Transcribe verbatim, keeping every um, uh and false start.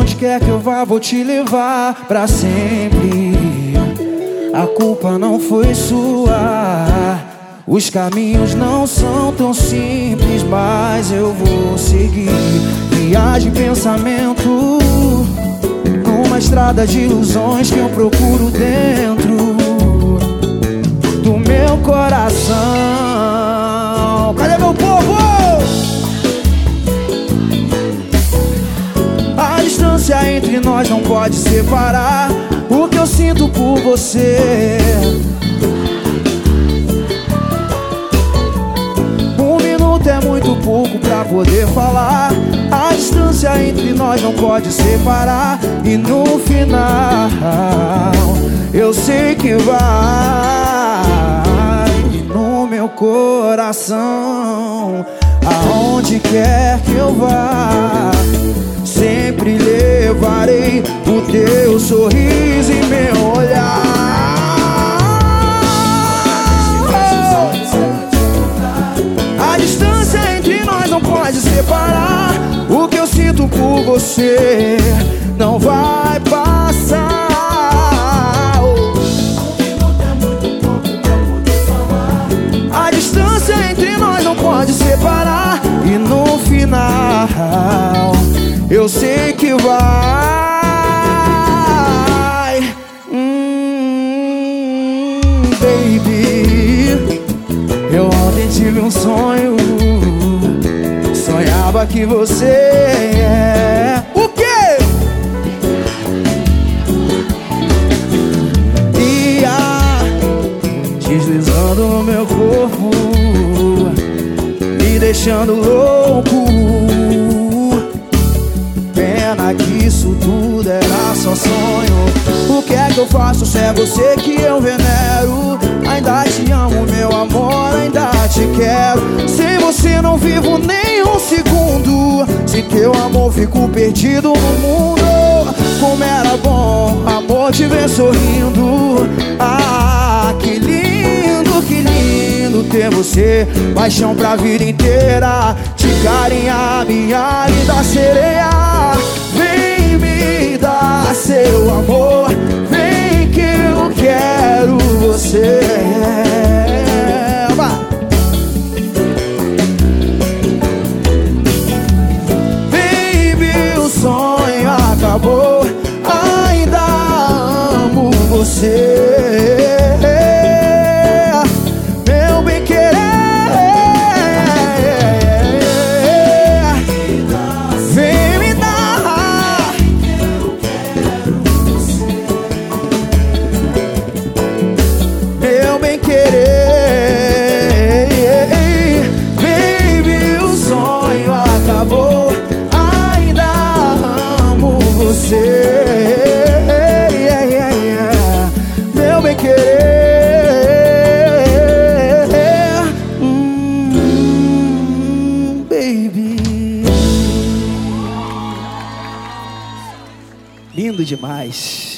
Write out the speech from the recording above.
Aonde quer que eu vá, vou te levar pra sempre. A culpa não foi sua. Os caminhos não são tão simples, mas eu vou seguir. Viagem, pensamento, numa estrada de ilusões que eu procuro dentro do meu coração. Cadê meu povo? A distância entre nós não pode separar o que eu sinto por você. Um minuto é muito pouco pra poder falar. A distância entre nós não pode separar. E no final eu sei que vai. E no meu coração, aonde quer que eu vá, sempre levarei o teu sorriso e meu olhar. A distância entre nós não pode separar. O que eu sinto por você não vai passar. A distância entre nós não pode separar. E no final eu sei que vai. Hum, baby, eu ontem tive um sonho. Sonhava que você é o quê? Ia deslizando no meu corpo, me deixando louco. Pena que isso tudo era só sonho. O que é que eu faço se é você que eu venero? Ainda te amo, meu amor, ainda te quero. Sem você não vivo nem um segundo. Se teu amor fico perdido no mundo. Como era bom, amor, te ver sorrindo. Ah, que lindo, que lindo ter você. Paixão pra vida inteira. Te carinhar, minha linda sereia. Vem me dar seu amor. Vem que eu quero você. Baby, o sonho acabou. Ainda amo você. Meu bem querer. Vem me dar. Meu bem querer. Baby, o sonho acabou. Ainda amo você. Meu bem querer. Hum, baby. Lindo demais.